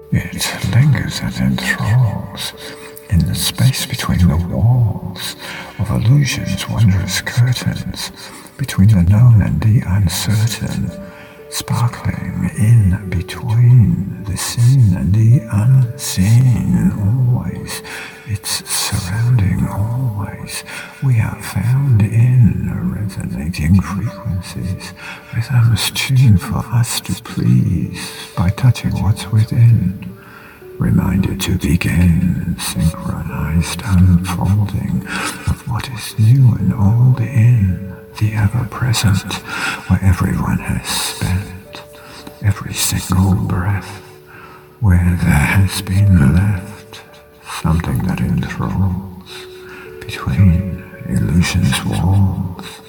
It lingers and enthralls in the space between the walls of illusion's wondrous curtains, between the known and the uncertain, sparkling in between the seen and the unseen. Always, it's surrounding always. We are found in resonating frequencies, rhythms tuned for us to please by touching what's within. Reminded to begin synchronized unfolding of what is new and old in the ever-present, where everyone has spent every single breath, where there has been left something that enthralls between illusion's walls.